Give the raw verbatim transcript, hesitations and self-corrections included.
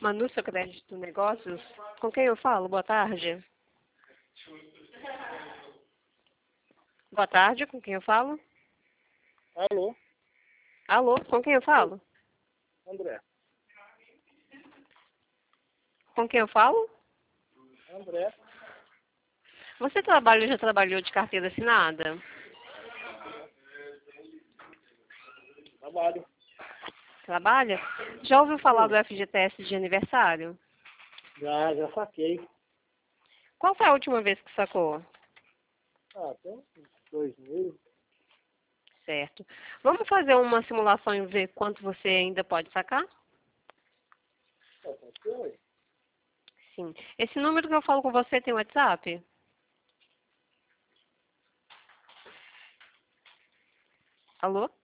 Manu, seu crédito negócios. Com quem eu falo? Boa tarde. Boa tarde, com quem eu falo? Alô, Alô, com quem eu falo? André. Com quem eu falo? André, Você trabalha ou já trabalhou de carteira assinada? trabalho. Trabalha? Já ouviu falar Sim. do F G T S de aniversário? Já, já saquei. Qual foi a última vez que sacou? Ah, tem uns dois meses. Certo. Vamos fazer uma simulação e ver quanto você ainda pode sacar? Ah, pode ser, ué. Sim. Esse número que eu falo com você tem WhatsApp? Alô?